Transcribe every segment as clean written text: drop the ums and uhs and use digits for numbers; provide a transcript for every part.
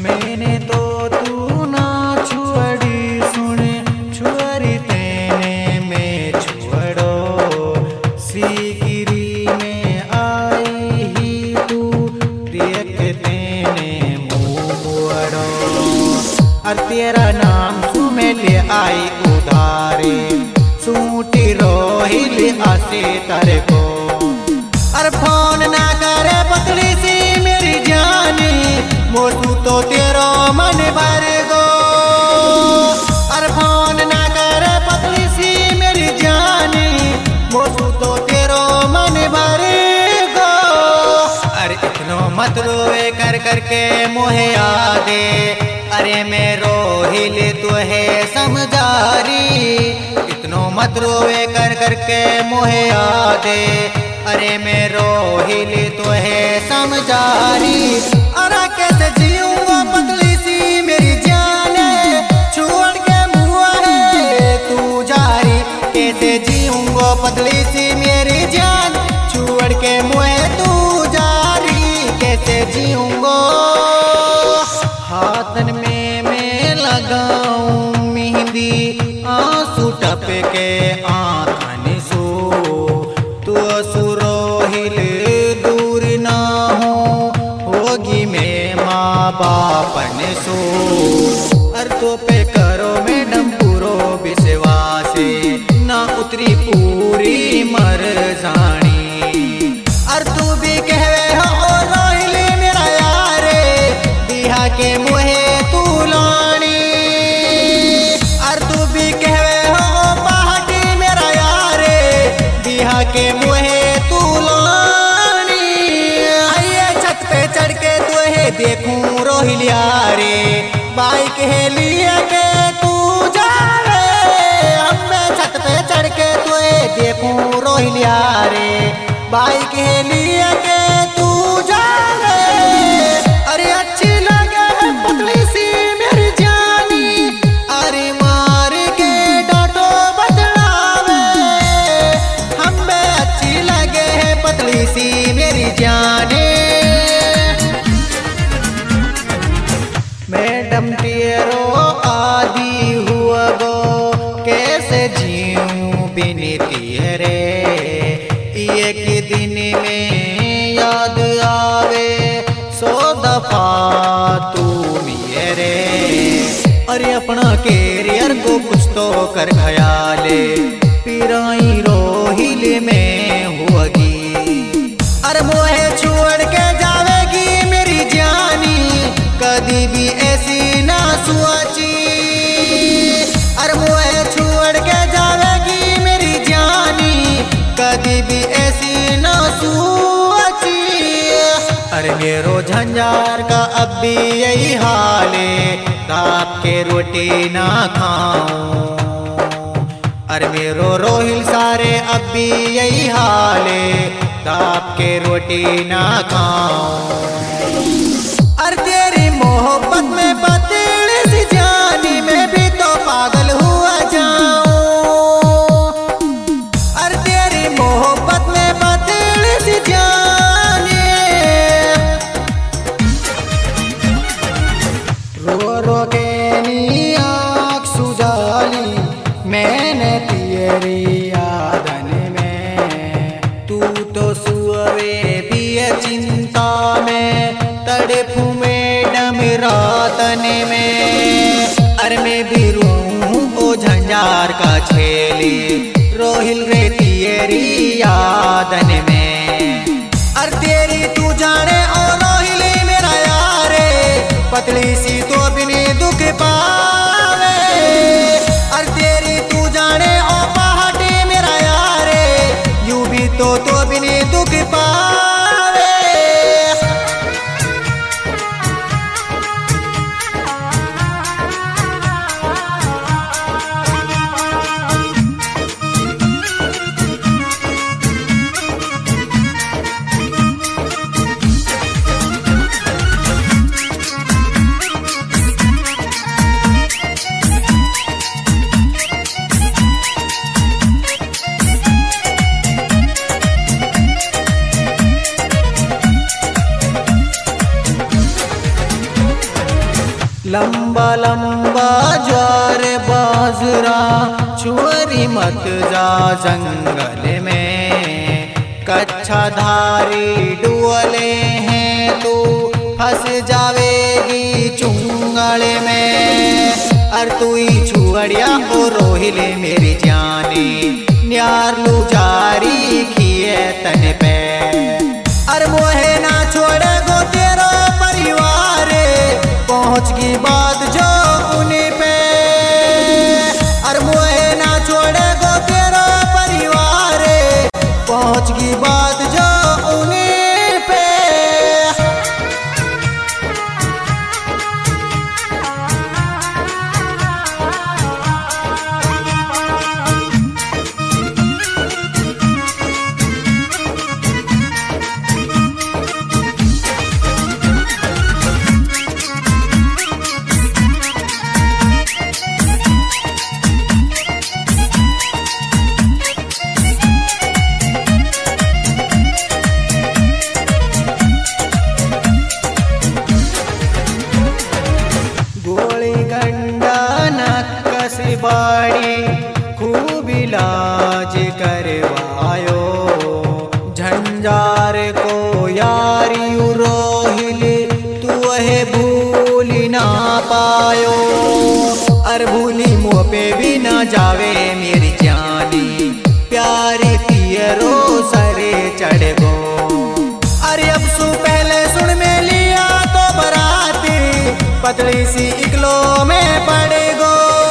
मैंने तो तू ना छुअड़ी सुने छुअरी तेने में छुअड़ो सीगिरी में आई ही तू देख तेने मुँहड़ो और तेरा नाम सुमे ले आई उधारे सूटी रोहिल आसे तारे को और फोन ना करे पतली सी मेरी जानी मोटू तो तेरो मन भर गो और फोन ना करे पतली सी मेरी जानी मोटू तो तेरो मन भर गो। अरे इतनो मत रोए कर करके मोहे आदे अरे मैं रोहिल तू है समझारी इतनो मत रोए कर करके मोहे आदे अरे मैं रोहिल तो है समझारी अरे कैसे जीऊंगा पतली सी मेरी जान छोड़ के मुआ है तू जारी कैसे जीऊंगा पतली सी मेरी जान छोड़ के मुए तू जारी कैसे जीऊंगा। हाथन में मैं लगाऊं मेहंदी आंसू टप के आँखन सो तू सुरोहिल दूर ना हो होगी मैं माँ बापन सो अर तो पे करो मैडम पूरो विश्वासे ना उतरी पूरी मर जानी अर तू भी कहवे हो रोहिल मेरा यारे दिहा के मुहे तू लानी अर तू भी कहवे हो पहाड़ी मेरा यारे दिहा के मुहे तू लानी आइए छत पे चढ़ के तुहे देखूं रोहिल यारे बाइक है लिए के तू जावे हमें छत पे चढ़ के तुहे देखूं रोहिल यारे बाइक है लिए के तू जावे अरे अच्छी लगे है पतली सी मेरी जानी अरे मार के डांटो बदलावे हमें अच्छी लगे है पतली सी मेरी जाने। मैडम तेरो आदि हुआ गो कैसे जीऊं बिन तेरे एक दिन में याद आवे 100 दफा तू मेरे अरे अपना कैरियर को कुछ तो कर ख्याले पिराई रोहिल में होगी अरे मोहे छोड़ के जावेगी मेरी जानी कभी भी ऐसी ना सोची अरे मोहे छोड़ के जावेगी मेरी जानी कभी भी ऐसी ना सोची अरे मेरो झंझार का अब भी यही हाल है रात के रोटी ना खाऊं अरे मेरो रोहिल सारे अब भी यही हाल है रात के रोटी ना खाऊं अरे तेरी मोहब्बत में बदली सी जानी मैं भी तो पागल हुआ जाऊं अरे तेरी मोहब्बत में बदली सी जानी रो रो के नी आँख सुजाली मैंने तेरी यादन में तू तो सुअवे भी चिंता में तड़पू मैडम रातन में अरे मैं भी रूं ओ झंझार का छेली रोहिल रे तेरी यादन में अरे तेरी तू जाने ओ रोहिल मेरा यारे पतली सी तो बिनी दुख पावे अरे तेरी तू जाने ओ पहाड़ी मेरा यारे यूं भी तो बिनी दुख पावे। लंबा लंबा ज्वार बाजरा छुअरी मत जा जंगल में, कच्छा धारी डुअले हैं तू फंस जावेगी चुंगल में। अर तू ही छुअड़िया ओ रोहिले मेरी जानी, न्यार लू जारी किए तन पे। अर मोहे ना छोड़े गो तेरा परिवार, पहुँच गई बात जो उन्हीं पे। अर मोहे ना छोड़े गो तेरा परिवार, पहुँच गई बात जो उन्हीं पे। बाड़ी खूब इलाज करवायो, झंझार को यारी रोहिल तू है भूल ना पायो। अर भूली मुँह पे भी ना जावे मेरी जानी, प्यारे पियरो सरे चढ़ गो। अरे अब सु पहले सुन में लिया तो बराती, पतली सी इकलो में पड़े गो।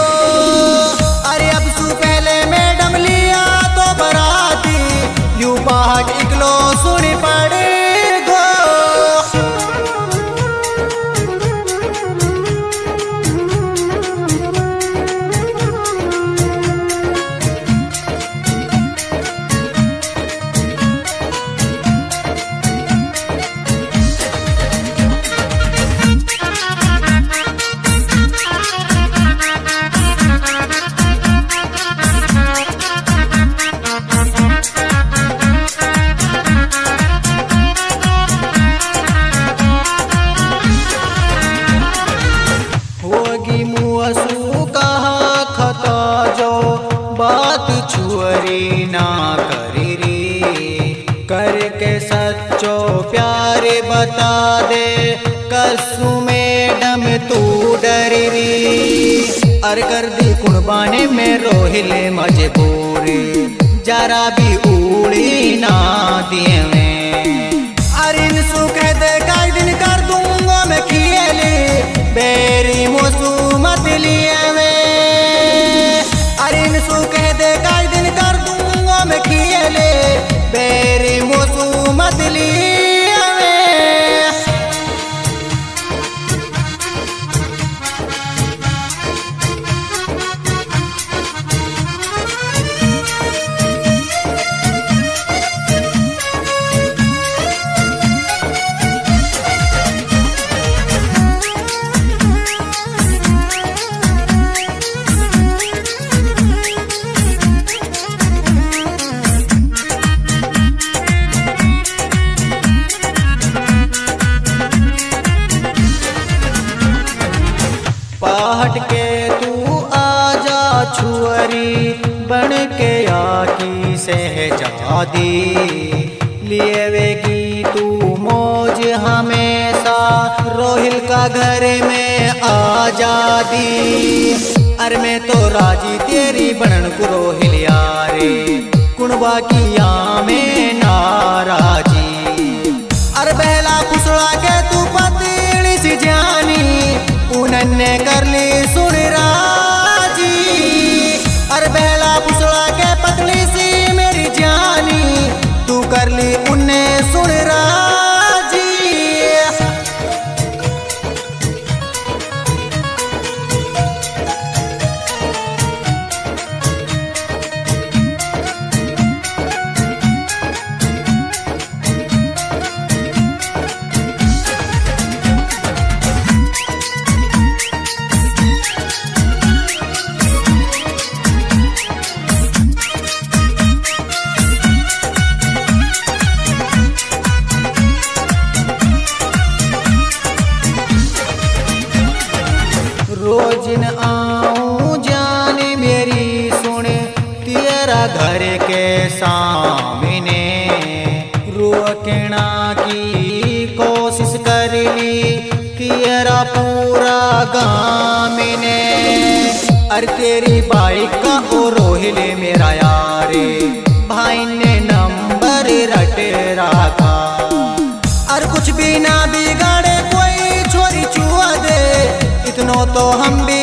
बाग इकलो सुनी पड़े गो। बात छुअरी ना करी री, करके सच्चो प्यारे बता दे, कसू मैडम तू डरी री। अर कर दी कुर्बानी में रोहिले मजबूरी, जरा भी उड़ी ना दिए में। अरे इनसु कह दे कई दिन कर दूंगा मैं खेले, बेरी मोसू मत लिए में। अरे इनसु कह दे कई दिन कर दूंगा मैं खेले, बेरी मोसू मत लिए में। पहाड़ के तू आजा छुअरी, बन के आकी सहजादी, लिएवेगी तू मौज हमेशा, रोहिल का घर में आजादी। अरे मैं तो राजी तेरी बनन को रोहिल यारे, कुणबा किया में नाराजी। अरे बहला फुसला के तू पतली सी जानी, उन्होंने कर ली सुन राजी। अरे बहला फुसला के पतली सी मेरी जानी, तू कर ली उन्ने सुन राजी। रोज न आऊं जान मेरी सुन तेरा घर के सामने, रोकना की कोशिश कर ली तेरा पूरा गाँव ने। अरे तेरी बाइक का ओ रोहिले मेरा यारे, भाई ने नंबर रट रखा। और कुछ भी ना बिगाड़े कोई छोरी छुआ दे, इतनो तो हम भी